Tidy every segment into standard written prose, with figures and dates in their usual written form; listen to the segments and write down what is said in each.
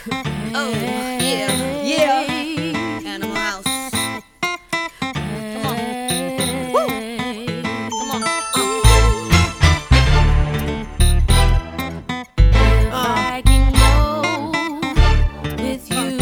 Oh, yeah, yeah. Animal House. Come on. Woo. Come on. I can go with you.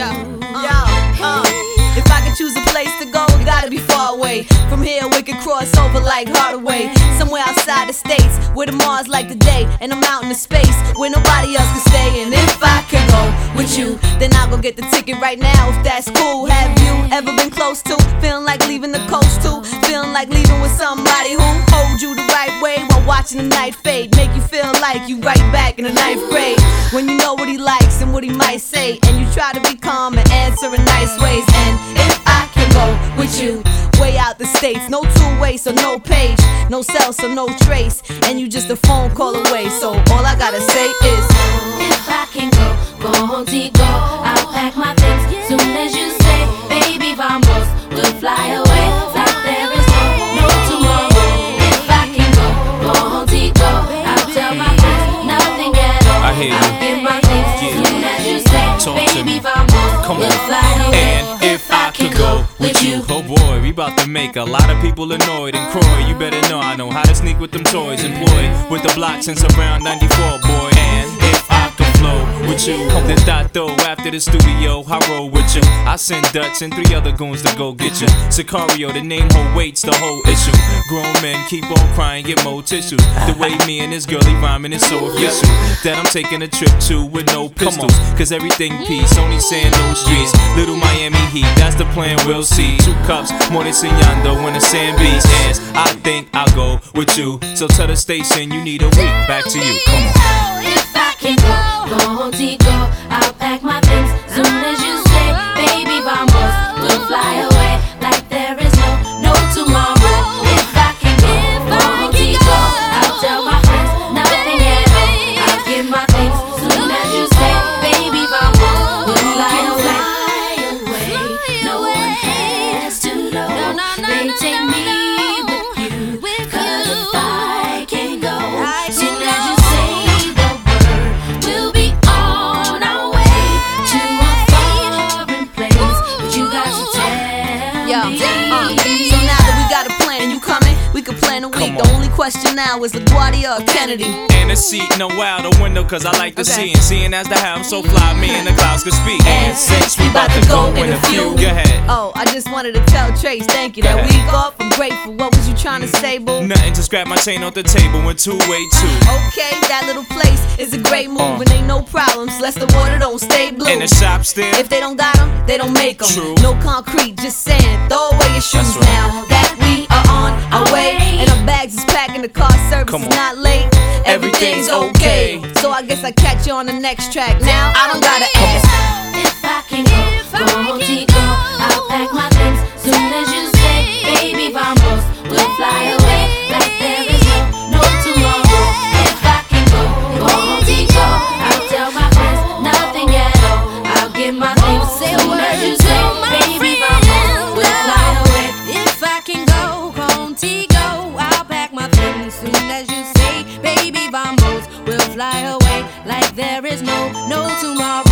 If I could choose a place to go, it gotta be far away. From here, we could cross over like Hardaway. Somewhere outside the states, where the Mars like the day, and I'm out in the space where nobody else can stay. And if I could go with you, then I'll go get the ticket right now, if that's cool. Have you ever been close to feeling like leaving the coast too? Feeling like leaving with somebody who hold you the right way while watching the night fade, make you feel like you right back in the 9th grade, when you know what he likes and what he might say, and you try to be calm and answer in nice ways. And if I can go with you, way out the states, no two-way, so no page, no cell, so no trace, and you just a phone call away. So all I gotta say is, if I can go contigo, I'll pack my things soon as you say, baby, vamos, we'll fly away like there is no tomorrow. If I can go contigo, I'll tell my friends nothing at all. I hear you. I'll give my things soon as you say, Talk to baby, me. vamos, Come we'll on. fly away. And if I could go with you, oh boy, we about to make a lot of people annoyed. And Croy, you better know I know how to sneak with them toys. Employed with the block since around 94, boy. And if I could flow with you, then I throw after the studio, I roll with you. I send Dutch and 3 other goons to go get you. Sicario, the name hold weights, the whole issue. Grown men keep on crying, get more tissues. The way me and this girlie rhyming is so official that I'm taking a trip to with no pistols. Cause everything peace, only saying no streets. Little Miami Heat, that's the plan, we'll see. 2 cups, more than enseñando when the sand beats. And I think I'll go with you. So tell the station you need a week. Back to you, come on. If I can go contigo, I'll pack my things soon as you say, baby, vamos, we'll fly away like there is no tomorrow. If I can go contigo, I'll tell my friends nothing at all. I'll give my things soon as you say, baby, vamos, we'll fly away. No one has to know. They take me with you, 'cause if I can go, soon as you say the word, we'll be on our way to a foreign place. But you got to tell me. So now that we got a plan, you coming? We can plan a week. Come The on. only question now is LaGuardia or Kennedy. And a seat, no out the window, cause I like to see. And seeing as the how I'm so fly, me and the clouds can speak. And since we about to go in a few, go ahead. Oh, I just wanted to tell Trace, thank you. That ahead. week off, I'm grateful. What was you trying to say, boo? Nothing, just grab my chain off the table and 2-way 2. Okay, that little place is a great move, and ain't no problems, lest the water don't stay blue. And the shop still. If they don't got 'em, they don't make 'em. True. No concrete, just sand. Throw away your shoes That's right. now that we are on our way. And our bags is packed and the car service Come is on. not late. Everything's okay. So I guess I catch you on the next track. Now I don't gotta ask. If I can go contigo, I'll pack my things soon as you say, baby, vamos, we'll fly away like there is no tomorrow. If I can go contigo, I'll tell my friends nothing at all. I'll give my things soon as you say, baby, vamos, we'll fly away. If I can go contigo, I'll pack my things soon as you say, baby, vamos, we'll fly away like there is no tomorrow.